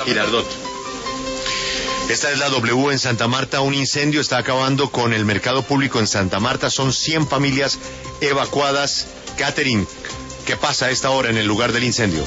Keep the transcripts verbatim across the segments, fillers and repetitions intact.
Girardot. Esta es la W en Santa Marta. Un incendio está acabando con el mercado público en Santa Marta. Son cien familias evacuadas. Catherine, ¿qué pasa a esta hora en el lugar del incendio?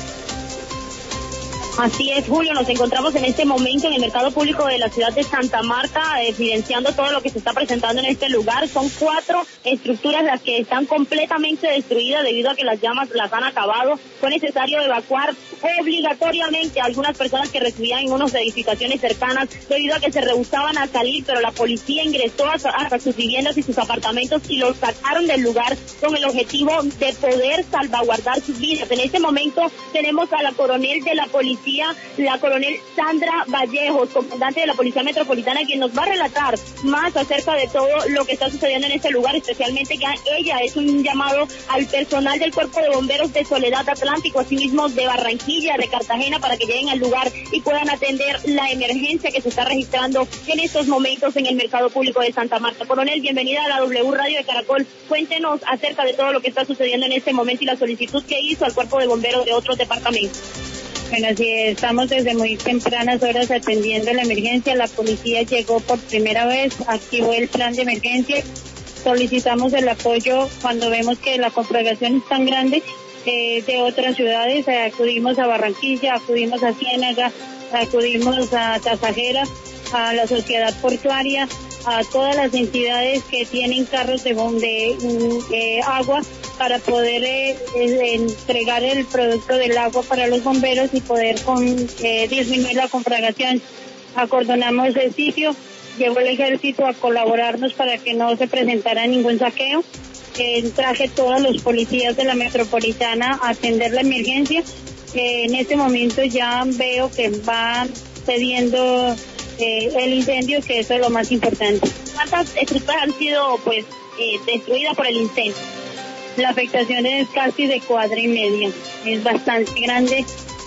Así es, Julio, nos encontramos en este momento en el mercado público de la ciudad de Santa Marta, evidenciando todo lo que se está presentando en este lugar. Son cuatro estructuras las que están completamente destruidas debido a que las llamas las han acabado. Fue necesario evacuar obligatoriamente a algunas personas que residían en unas edificaciones cercanas debido a que se rehusaban a salir, pero la policía ingresó hasta sus viviendas y sus apartamentos y los sacaron del lugar con el objetivo de poder salvaguardar sus vidas. En este momento tenemos a la coronel de la policía, la coronel Sandra Vallejos, comandante de la Policía Metropolitana, quien nos va a relatar más acerca de todo lo que está sucediendo en este lugar, especialmente que ella es un llamado al personal del Cuerpo de Bomberos de Soledad Atlántico, asimismo de Barranquilla, de Cartagena, para que lleguen al lugar y puedan atender la emergencia que se está registrando en estos momentos en el mercado público de Santa Marta. Coronel, bienvenida a la W Radio de Caracol. Cuéntenos acerca de todo lo que está sucediendo en este momento y la solicitud que hizo al Cuerpo de Bomberos de otros departamentos. Bueno, sí, estamos desde muy tempranas horas atendiendo la emergencia. La policía llegó por primera vez, activó el plan de emergencia. Solicitamos el apoyo cuando vemos que la conflagración es tan grande eh, de otras ciudades. Eh, acudimos a Barranquilla, acudimos a Ciénaga, acudimos a Tasajera, a la Sociedad Portuaria, a todas las entidades que tienen carros de, de eh, agua para poder eh, eh, entregar el producto del agua para los bomberos y poder con, eh, disminuir la conflagración. Acordonamos el sitio, llegó el ejército a colaborarnos para que no se presentara ningún saqueo. Eh, traje todos los policías de la metropolitana a atender la emergencia. Eh, en este momento ya veo que va cediendo eh, el incendio, que eso es lo más importante. ¿Cuántas estructuras han sido pues eh, destruidas por el incendio? La afectación es casi de cuadra y media, es bastante grande.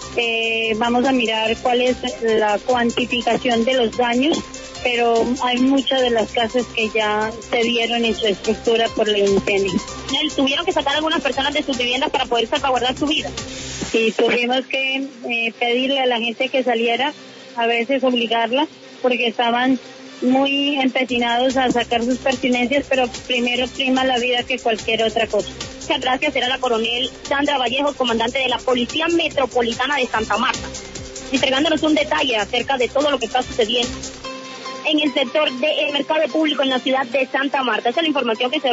Eh, vamos a mirar cuál es la cuantificación de los daños, pero hay muchas de las casas que ya se dieron en su estructura por el incendio. ¿Tuvieron que sacar algunas personas de sus viviendas para poder salvaguardar su vida? Sí, tuvimos que eh, pedirle a la gente que saliera, a veces obligarla, porque estaban muy empecinados a sacar sus pertenencias, pero primero prima la vida que cualquier otra cosa. Muchas gracias. Era la coronel Sandra Vallejos, comandante de la Policía Metropolitana de Santa Marta, entregándonos un detalle acerca de todo lo que está sucediendo en el sector del mercado público en la ciudad de Santa Marta. Esa es la información que se